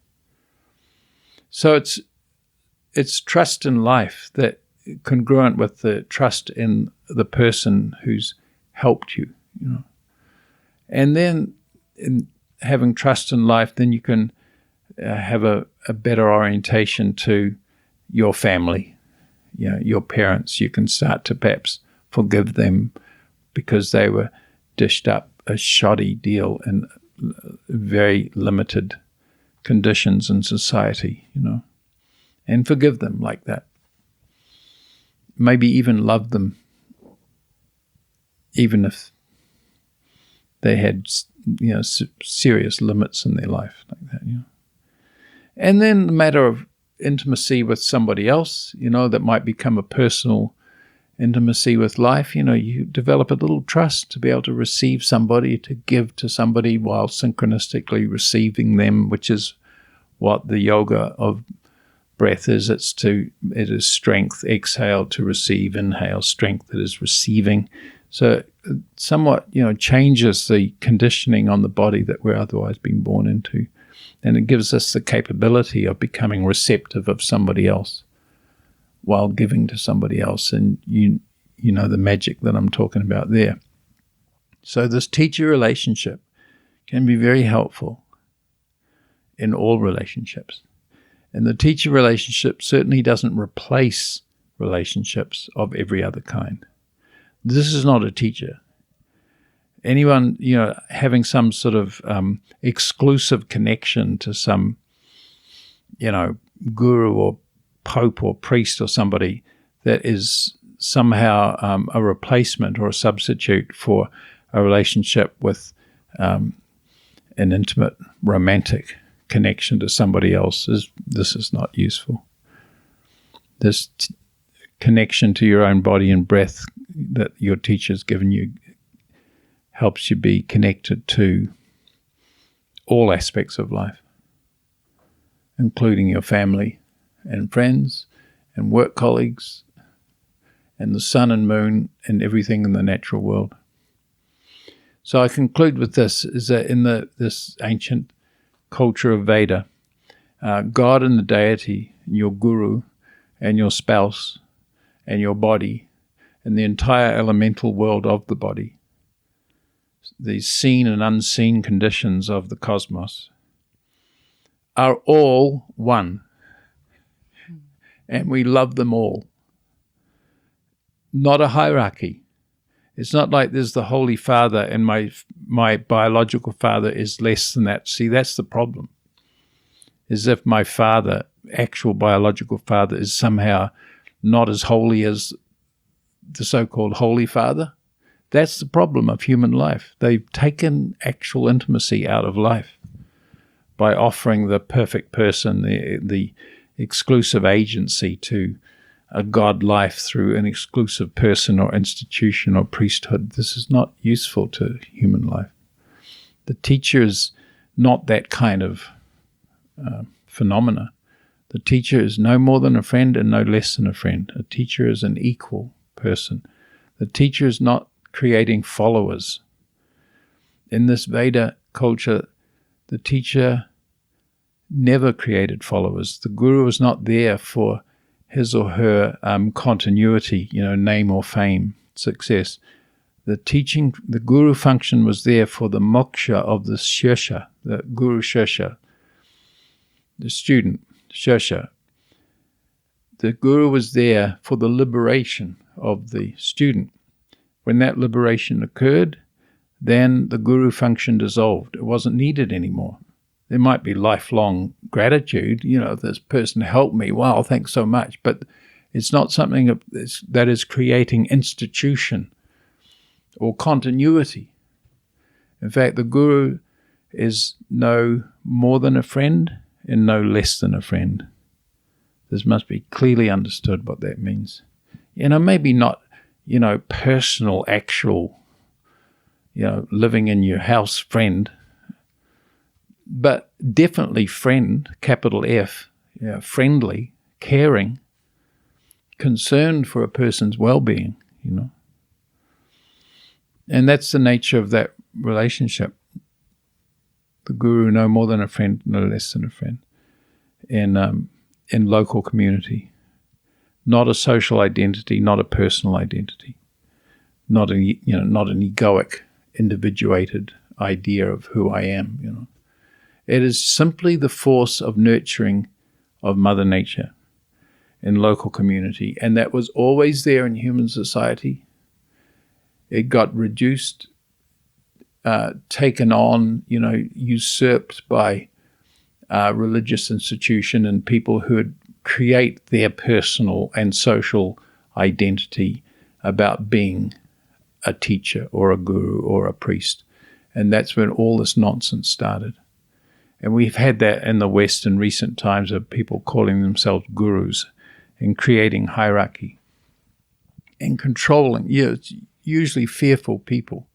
So it's it's trust in life that congruent with the trust in the person who's helped you, you know. And then in having trust in life, then you can uh, have a, a better orientation to your family, you know, your parents. You can start to perhaps forgive them because they were dished up a shoddy deal in very limited conditions in society, you know, and forgive them like that. Maybe even love them, even if they had, you know, serious limits in their life like that, you know. And then the matter of intimacy with somebody else, you know, that might become a personal intimacy with life. You know, you develop a little trust to be able to receive somebody, to give to somebody while synchronistically receiving them, which is what the yoga of breath is. It's to, it is strength, exhale to receive, inhale, strength that is receiving. So it somewhat, you know, changes the conditioning on the body that we're otherwise being born into. And it gives us the capability of becoming receptive of somebody else while giving to somebody else. And you you know the magic that I'm talking about there. So this teacher relationship can be very helpful in all relationships. And the teacher relationship certainly doesn't replace relationships of every other kind. This is not a teacher. Anyone, you know, having some sort of um, exclusive connection to some, you know, guru or pope or priest or somebody that is somehow um, a replacement or a substitute for a relationship with um, an intimate romantic connection to somebody else, is this is not useful. This t- connection to your own body and breath that your teacher's given you helps you be connected to all aspects of life, including your family and friends and work colleagues and the sun and moon and everything in the natural world. So I conclude with this, is that in the this ancient culture of Veda, uh, God and the deity, your guru and your spouse and your body and the entire elemental world of the body, these seen and unseen conditions of the cosmos, are all one. And we love them all. Not a hierarchy. It's not like there's the Holy Father and my my biological father is less than that. See, that's the problem. As if my father, actual biological father, is somehow not as holy as the so-called Holy Father. That's the problem of human life. They've taken actual intimacy out of life by offering the perfect person the, the exclusive agency to a God life through an exclusive person or institution or priesthood. This is not useful to human life. The teacher is not that kind of uh, phenomena. The teacher is no more than a friend and no less than a friend. A teacher is an equal person. The teacher is not creating followers. In this Veda culture, the teacher never created followers. The guru was not there for his or her um, continuity, you know, name or fame, success. The teaching, the guru function was there for the moksha of the shesha, the guru shesha, the student, shesha. The guru was there for the liberation of the student. When that liberation occurred, then the guru function dissolved. It wasn't needed anymore. There might be lifelong gratitude, you know, this person helped me, wow, thanks so much. But it's not something that is creating institution or continuity. In fact, the guru is no more than a friend and no less than a friend. This must be clearly understood what that means. You know, maybe not, you know, personal, actual, you know, living in your house friend, but definitely friend, capital F, you know, friendly, caring, concerned for a person's well-being, you know. And that's the nature of that relationship. The guru, no more than a friend, no less than a friend, in um, in local community. Not a social identity, not a personal identity, not a you know, not an egoic, individuated idea of who I am, you know. It is simply the force of nurturing of Mother Nature in local community, and that was always there in human society. It got reduced, uh, taken on, you know, usurped by uh, religious institution and people who would create their personal and social identity about being a teacher or a guru or a priest. And that's when all this nonsense started. And we've had that in the West in recent times of people calling themselves gurus and creating hierarchy and controlling. Yeah, it's usually fearful people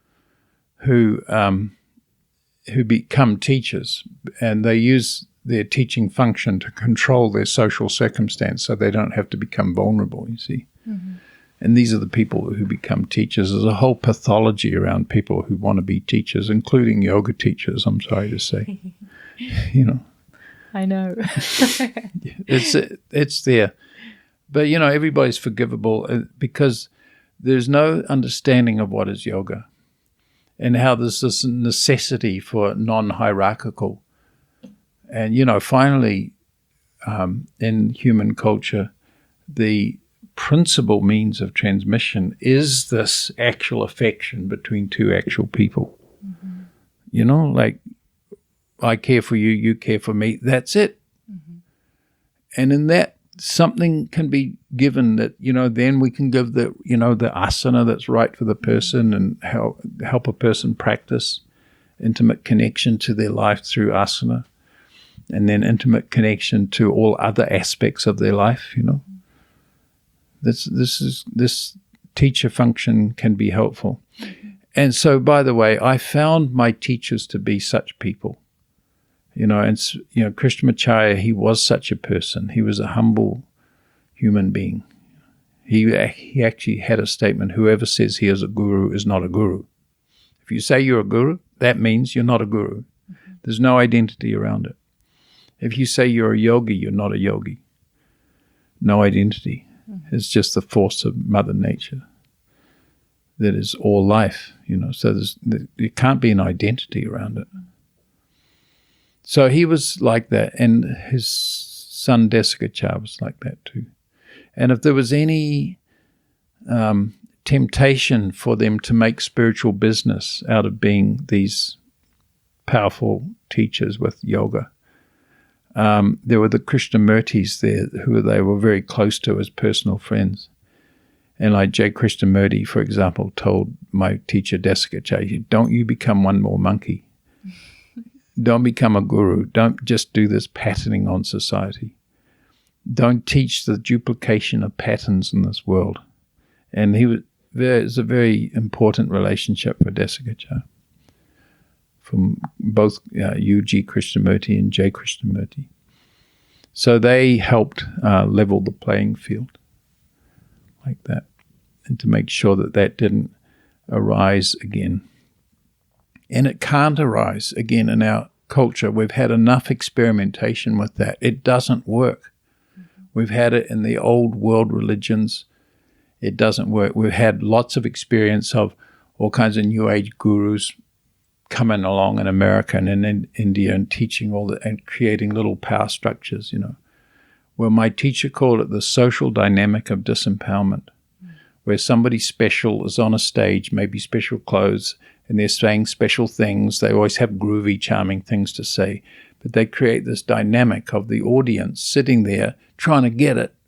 who um, who become teachers, and they use their teaching function to control their social circumstance so they don't have to become vulnerable, you see. Mm-hmm. And these are the people who become teachers. There's a whole pathology around people who want to be teachers, including yoga teachers, I'm sorry to say. You know. I know. it's it's there. But, you know, everybody's forgivable because there's no understanding of what is yoga and how there's this necessity for non-hierarchical. And, you know, finally, um, in human culture, the principal means of transmission is this actual affection between two actual people. Mm-hmm. You know, like, I care for you, you care for me, that's it. Mm-hmm. And in that, something can be given that, you know, then we can give the, you know, the asana that's right for the person and help, help a person practice intimate connection to their life through asana, and then intimate connection to all other aspects of their life, you know. This this is this teacher function can be helpful. Mm-hmm. And so, by the way, I found my teachers to be such people. You know, and you know, Krishnamacharya, he was such a person. He was a humble human being. He he actually had a statement: whoever says he is a guru is not a guru. If you say you're a guru, that means you're not a guru. Mm-hmm. There's no identity around it. If you say you're a yogi, you're not a yogi. No identity. Mm-hmm. It's just the force of Mother Nature that is all life, you know. So there's, there can't be an identity around it. So he was like that, and his son Desikachar was like that too. And if there was any um, temptation for them to make spiritual business out of being these powerful teachers with yoga, Um, there were the Krishnamurtis there who they were very close to as personal friends. And like J. Krishnamurti, for example, told my teacher Desikachar, don't you become one more monkey. Don't become a guru. Don't just do this patterning on society. don't teach the duplication of patterns in this world. And he was there is a very important relationship for Desikachar from both uh, U G Krishnamurti and J Krishnamurti. So they helped uh, level the playing field like that, and to make sure that that didn't arise again. And it can't arise again in our culture. We've had enough experimentation with that. It doesn't work. Mm-hmm. We've had it in the old world religions. It doesn't work. We've had lots of experience of all kinds of New Age gurus coming along in America and in India and teaching all that and creating little power structures, you know. Well, my teacher called it the social dynamic of disempowerment, mm. where somebody special is on a stage, maybe special clothes, and they're saying special things. They always have groovy, charming things to say, but they create this dynamic of the audience sitting there trying to get it.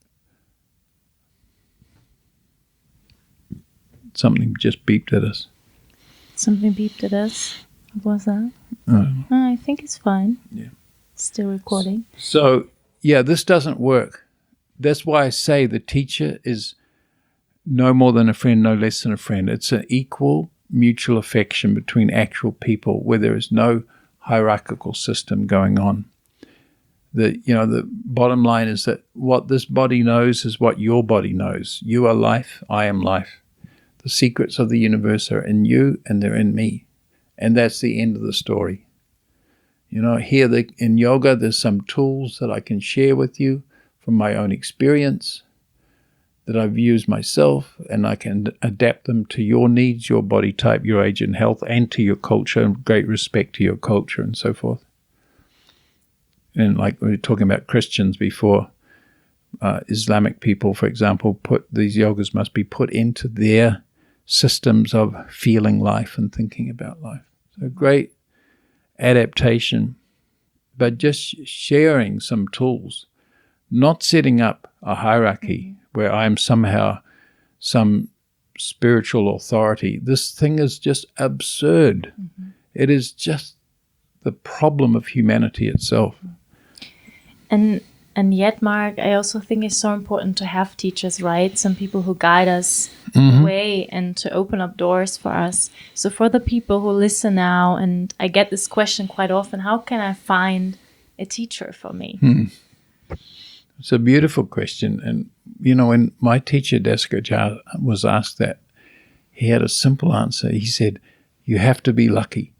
Something just beeped at us. Something beeped at us? What was that? Oh. Oh, I think it's fine. Yeah. Still recording. So, yeah, this doesn't work. That's why I say the teacher is no more than a friend, no less than a friend. It's an equal mutual affection between actual people where there is no hierarchical system going on. The, you know, the bottom line is that what this body knows is what your body knows. You are life, I am life. The secrets of the universe are in you and they're in me. And that's the end of the story. You know, here the, in yoga, there's some tools that I can share with you from my own experience that I've used myself, and I can adapt them to your needs, your body type, your age and health, and to your culture, and great respect to your culture and so forth. And like we were talking about Christians before, uh, Islamic people, for example, put these yogas must be put into their systems of feeling life and thinking about life. So great adaptation, but just sharing some tools, not setting up a hierarchy mm-hmm. where I am somehow some spiritual authority. This thing is just absurd. Mm-hmm. It is just the problem of humanity itself. And and yet, Mark, I also think it's so important to have teachers, right? Some people who guide us mm-hmm. the way and to open up doors for us. So for the people who listen now, and I get this question quite often, how can I find a teacher for me? Hmm. It's a beautiful question. And, you know, when my teacher, Desikachar, was asked that, he had a simple answer. He said, you have to be lucky.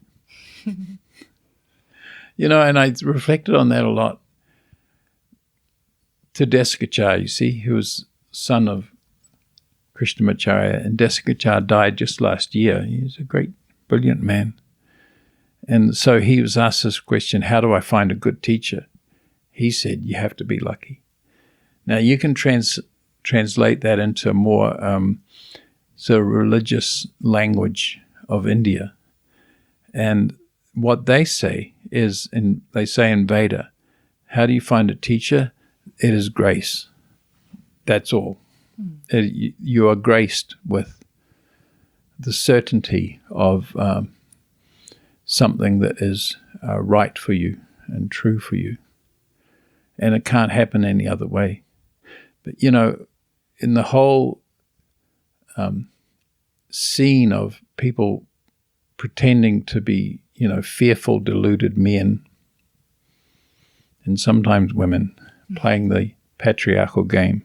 You know, and I reflected on that a lot. To Desikachar, you see, he was son of Krishnamacharya, and Desikachar died just last year. He was a great, brilliant man. And so he was asked this question, how do I find a good teacher? He said, you have to be lucky. Now, you can trans translate that into a more um, sort of religious language of India. And what they say is, in, they say in Veda, how do you find a teacher? It is grace. That's all. Mm. It, you are graced with the certainty of um, something that is uh, right for you and true for you. And it can't happen any other way. But, you know, in the whole um, scene of people pretending to be, you know, fearful, deluded men, and sometimes women, playing the patriarchal game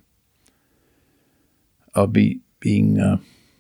of be, being uh,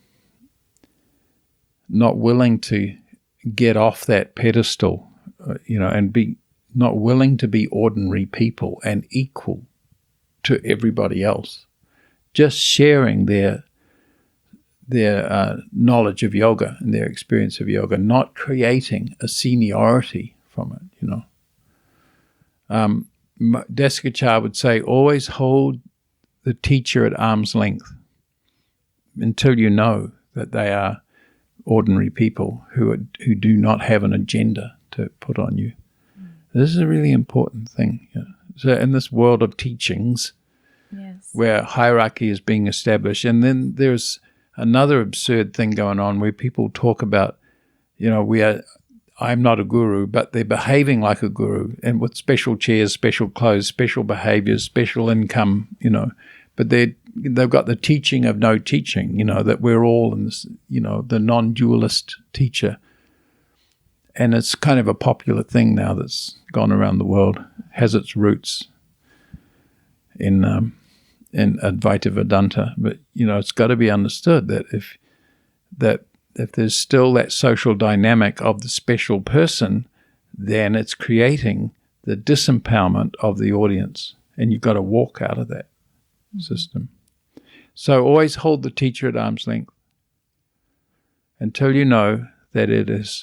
not willing to get off that pedestal, uh, you know, and be not willing to be ordinary people and equal to everybody else, just sharing their their uh, knowledge of yoga and their experience of yoga, not creating a seniority from it, you know. Um, Desikachar would say, always hold the teacher at arm's length until you know that they are ordinary people who are, who do not have an agenda to put on you. Mm. This is a really important thing. You know? So in this world of teachings, yes, where hierarchy is being established, and then there's another absurd thing going on where people talk about, you know, we are I'm not a guru, but they're behaving like a guru, and with special chairs, special clothes, special behaviors, special income, you know. But they they've got the teaching of no teaching, you know, that we're all in this, you know, the non-dualist teacher. And it's kind of a popular thing now that's gone around the world, has its roots in um, in Advaita Vedanta. But, you know, it's got to be understood that if that if there's still that social dynamic of the special person, then it's creating the disempowerment of the audience. And you've got to walk out of that mm-hmm. system. So always hold the teacher at arm's length until you know that it is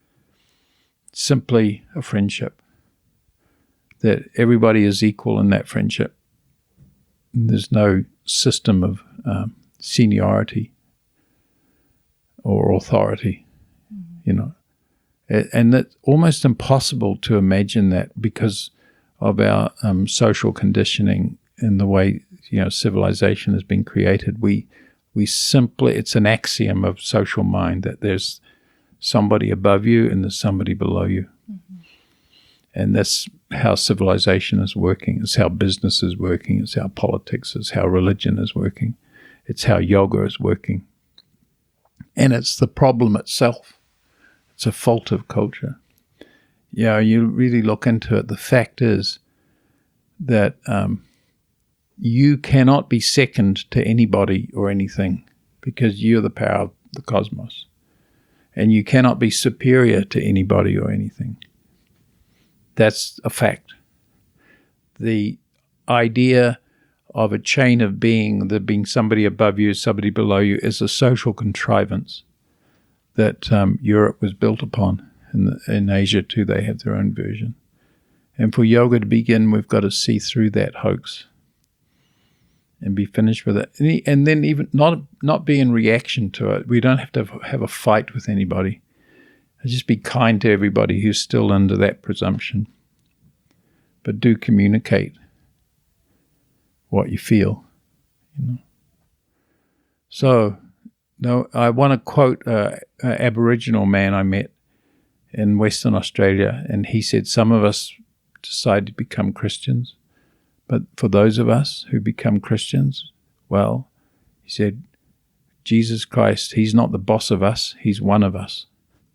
simply a friendship, that everybody is equal in that friendship. And there's no system of um, seniority or authority, mm-hmm. you know. And it's almost impossible to imagine that because of our um, social conditioning and the way, you know, civilization has been created. We we simply, it's an axiom of social mind that there's somebody above you and there's somebody below you. Mm-hmm. And that's how civilization is working. It's how business is working. It's how politics is, how religion is working. It's how yoga is working. And it's the problem itself. It's a fault of culture. You know, you really look into it, the fact is that um, you cannot be second to anybody or anything because you're the power of the cosmos. And you cannot be superior to anybody or anything. That's a fact. The idea of a chain of being, there being somebody above you, somebody below you, is a social contrivance that um, Europe was built upon. In, the, in Asia too, they have their own version. And for yoga to begin, we've got to see through that hoax and be finished with it. And, and then even not not be in reaction to it. We don't have to have a fight with anybody. Just be kind to everybody who's still under that presumption. But do communicate what you feel, you know. So, no, I want to quote uh, an Aboriginal man I met in Western Australia, and he said, some of us decide to become Christians, but for those of us who become Christians, well, he said, Jesus Christ, he's not the boss of us, he's one of us.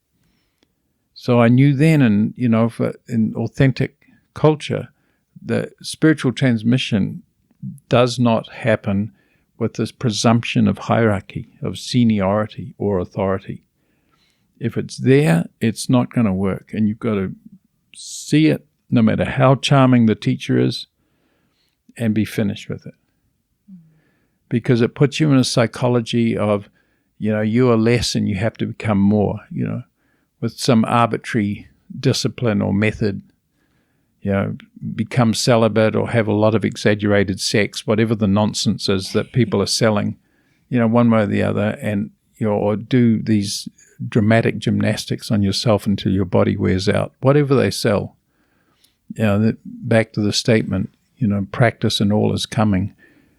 So I knew then, and you know, for in authentic culture, the spiritual transmission does not happen with this presumption of hierarchy, of seniority or authority. If it's there, it's not going to work. And you've got to see it, no matter how charming the teacher is, and be finished with it. Mm-hmm. Because it puts you in a psychology of, you know, you are less and you have to become more, you know, with some arbitrary discipline or method. You know, become celibate or have a lot of exaggerated sex, whatever the nonsense is that people are selling, you know, one way or the other, and you know, or do these dramatic gymnastics on yourself until your body wears out, whatever they sell. You know, that, back to the statement, you know, practice and all is coming.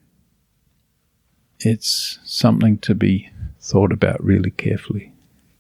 It's something to be thought about really carefully.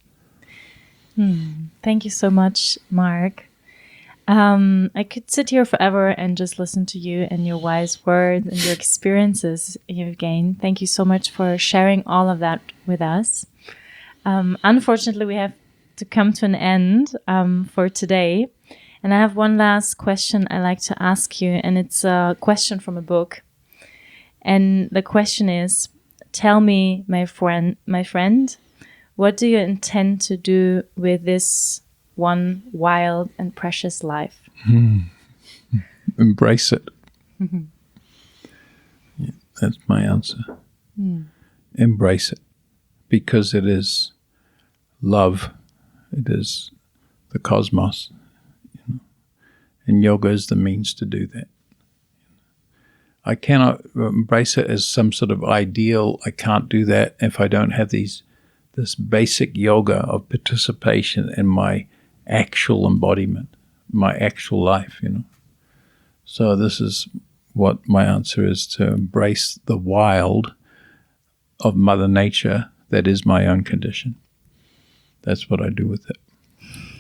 Hmm. Thank you so much, Mark. Um, I could sit here forever and just listen to you and your wise words and your experiences you've gained. Thank you so much for sharing all of that with us. Um, unfortunately, we have to come to an end um, for today. And I have one last question I like to ask you, and it's a question from a book. And the question is, tell me, my friend, my friend, what do you intend to do with this one wild and precious life? Hmm. Embrace it. Mm-hmm. Yeah, that's my answer. Mm. Embrace it, because it is love. It is the cosmos, you know? And yoga is the means to do that. I cannot embrace it as some sort of ideal. I can't do that if I don't have these this basic yoga of participation in my actual embodiment, my actual life, you know. So this is what my answer is, to embrace the wild of Mother Nature that is my own condition. That's what I do with it.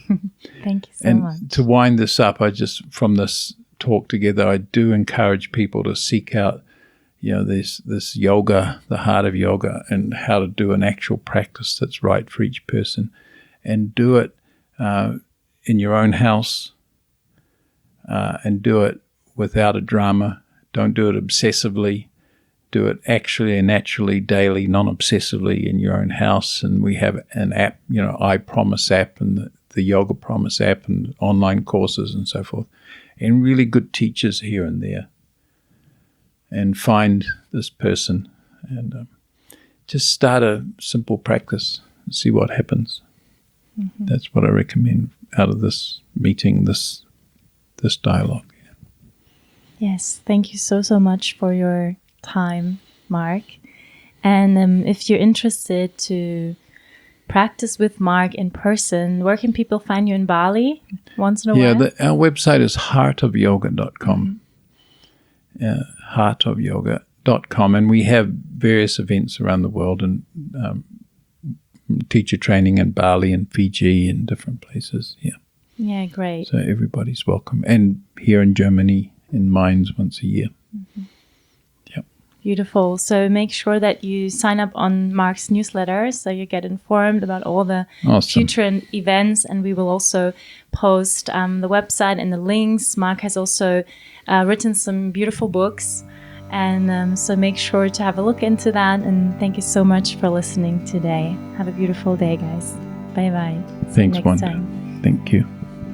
Thank you so and much. to wind this up, I just, from this talk together, I do encourage people to seek out, you know, this this yoga, the heart of yoga, and how to do an actual practice that's right for each person, and do it uh, in your own house, uh, and do it without a drama. Don't do it obsessively. Do it actually and naturally, daily, non-obsessively in your own house. And we have an app, you know, I Promise app and the, the Yoga Promise app and online courses and so forth, and really good teachers here and there. And find this person and um, just start a simple practice and see what happens. Mm-hmm. That's what I recommend out of this meeting, this this dialogue. Yeah. Yes, thank you so, so much for your time, Mark. And um, if you're interested to practice with Mark in person, where can people find you in Bali once in a yeah, while? Yeah, our website is heart of yoga dot com. Mm-hmm. Uh, heart of yoga dot com, and we have various events around the world and um, teacher training in Bali and Fiji and different places. Yeah. Yeah, great. So everybody's welcome. And here in Germany, in Mainz, once a year. Mm-hmm. Yep. Beautiful. So make sure that you sign up on Mark's newsletter so you get informed about all the awesome. future events. And we will also post um, the website and the links. Mark has also uh, written some beautiful books. And um, so make sure to have a look into that. And thank you so much for listening today. Have a beautiful day, guys. Bye-bye. Thanks, Wanda. Thank you.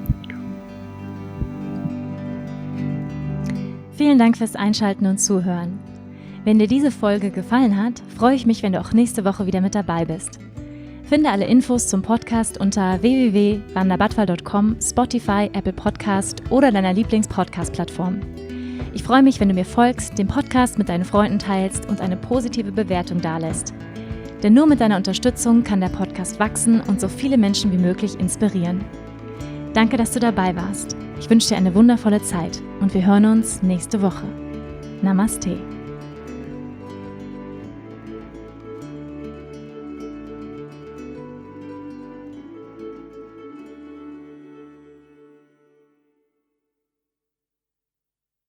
Vielen Dank fürs Einschalten und Zuhören. Wenn dir diese Folge gefallen hat, freue ich mich, wenn du auch nächste Woche wieder mit dabei bist. Finde alle Infos zum Podcast unter w w w punkt wanda badwal punkt com, Spotify, Apple Podcast oder deiner Lieblings-Podcast-Plattform. Ich freue mich, wenn du mir folgst, den Podcast mit deinen Freunden teilst und eine positive Bewertung dalässt. Denn nur mit deiner Unterstützung kann der Podcast wachsen und so viele Menschen wie möglich inspirieren. Danke, dass du dabei warst. Ich wünsche dir eine wundervolle Zeit und wir hören uns nächste Woche. Namaste.